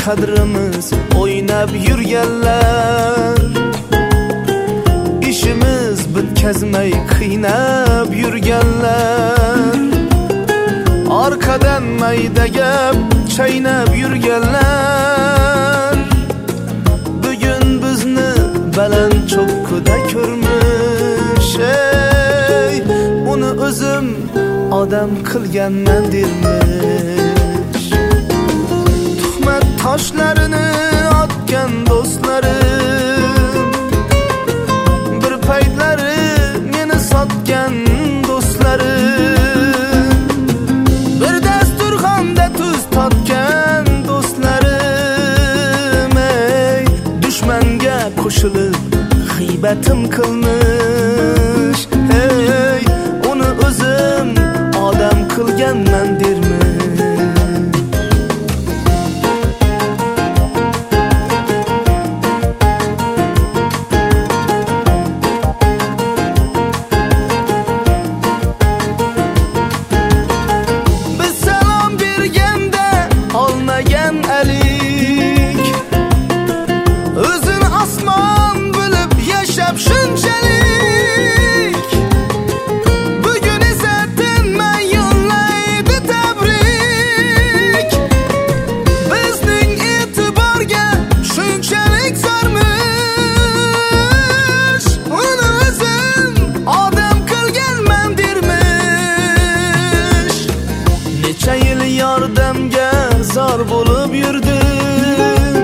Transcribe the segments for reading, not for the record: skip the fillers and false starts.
qadrimiz o'ynab yurganlar, ishimiz bitkazmay qiynab yurganlar, orqadan mayda gap chaynab yurganlar, bugun bizni baland cho'qqida ko'rmish, uni o'zim odam qilganman dermish. Tuhmat toshlarini otgan do'stlarim, bir paytlari meni sotgan do'stlarim, bir dasturxonda tuz totgan do'stlarim, dushmanga qo'shilib g'iybatim qilmish, uni o'zim odam qilganman dermish. Biz salom berganda olmagan alik, o'zini osmon bilib yashab shunchalik, bugun esa tinmay yo'llaydi tabrik. Bizning e'tiborga shunchalik zormish, uni o'zim odam qilganman dermish. Necha yil yordamga zor bo'lib yurdim,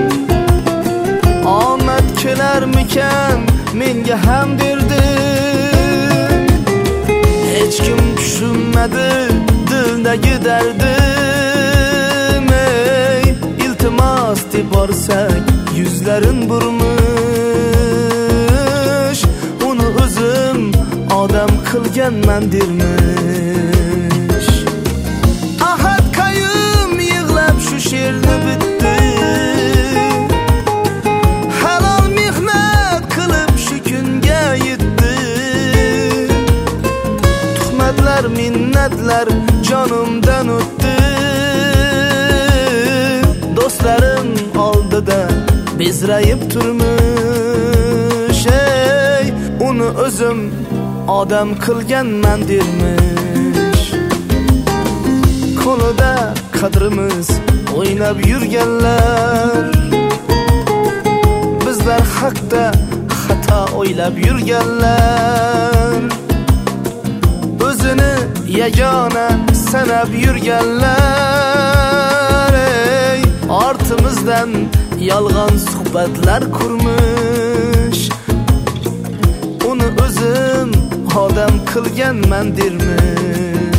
omad kelarmikan menga ham derdim. Hech kim tushunmadi dildagi dardim, iltimos deb borsak yuzlarin burmish, uni o'zim odam qilganman dermish. Ahad Qayum yig'lab shu she'rni bitdi, halol mehnat qilib shu kunga yetdi. Tuhmatlar, minnatlar jonimdan o'tdi, do'stlarim oldida bezrayib turmish, uni o'zim odam qilganman dermish. Qo'lida qadrimiz o'ynab yurganlar, bizlar haqda xato o'ylab yurganlar, o'zini yagona sanab yurganlar, ortimizdan yolg'on suhbatlar qurmish, uni o'zim odam qilganman dermish.